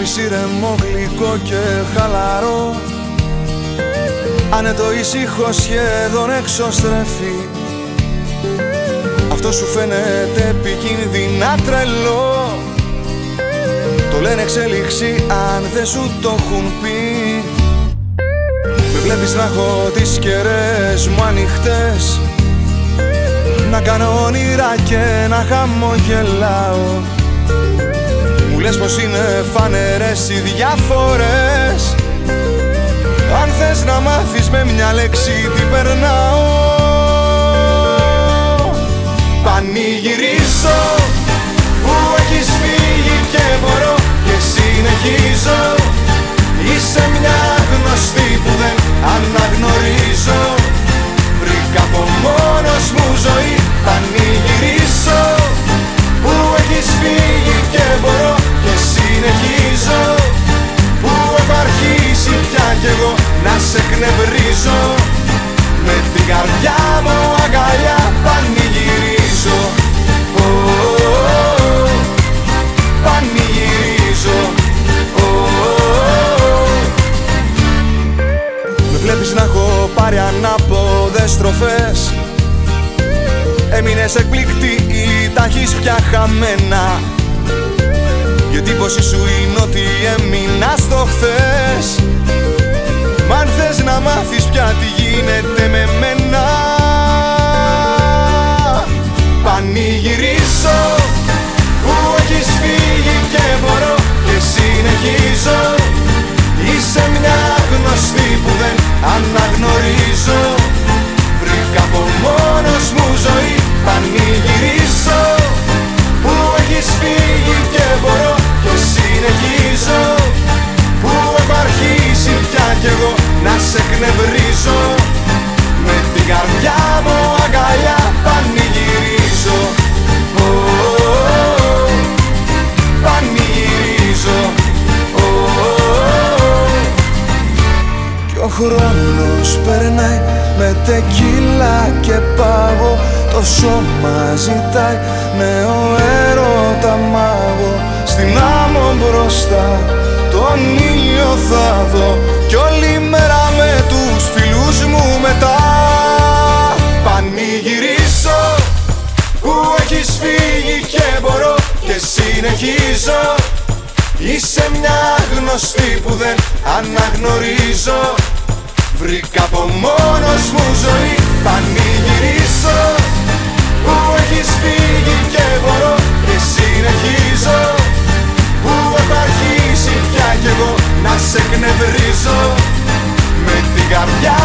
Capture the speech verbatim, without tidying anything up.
βλέπεις ήρεμο, γλυκό και χαλαρό, άνετο, ήσυχο, σχεδόν εξωστρεφή. Αυτό σου φαίνεται επικίνδυνα τρελό, το λένε εξέλιξη αν δεν σου το έχουν πει. Με βλέπεις να έχω τις κεραίες μου ανοιχτές, να κάνω όνειρα και να χαμογελάω. Μου λες πως είναι φανερές οι διαφορές, αν θες να μάθεις με μια λέξη τι περνάω. Πανηγυρίζω που έχεις φύγει και μπορώ και συνεχίζω. Είσαι μια γνωστή που δεν αναγνωρίζω. Βρήκα από μόνος μου ζωή. Πανηγυρίζω που έχεις φύγει και μπορώ και συνεχίζω. Που έχω αρχίσει πια κι εγώ να σε εκνευρίζω. Με την καρδιά μου αγκαλιά πανηγυρίζω. Oh, oh, oh. Πανηγυρίζω. Oh, oh, oh. Με βλέπεις να έχω πάρει ανάποδες στροφές, έμεινες εκπληκτή ή τα έχεις πια χαμένα. Η εντύπωση σου είναι ότι έμεινα στο χθες. Μ' αν θες να μάθεις πια τι γίνεται με μένα, πανηγυρίζω που έχεις φύγει και μπορώ και συνεχίζω. Είσαι μια γνωστή που δεν αναγνωρίζω. Βρήκα από μόνος μου ζωή. Πανηγυρίζω που έχεις φύγει και μπορώ και συνεχίζω. Που έχω αρχίσει πια κι εγώ να σε εκνευρίζω. Με την καρδιά μου αγκαλιά πανηγυρίζω. Oh, oh, oh. Πανηγυρίζω. Oh, oh, oh. Κι ο χρόνος περνάει με τεκίλα και πάγο. Το σώμα ζητάει νέο έρωτα μάγο. Στην άμμο μπροστά τον ήλιο θα δω κι όλη μέρα με τους φίλους μου μετά. Πανηγυρίζω που έχεις φύγει και μπορώ και συνεχίζω. Είσαι μια γνωστή που δεν αναγνωρίζω. Βρήκα από μόνος μου ζωή. Πανηγυρίζω που έχεις φύγει και μπορώ και συνεχίζω. Που έχω αρχίσει πια κι εγώ να σε εκνευρίζω. Με την καρδιά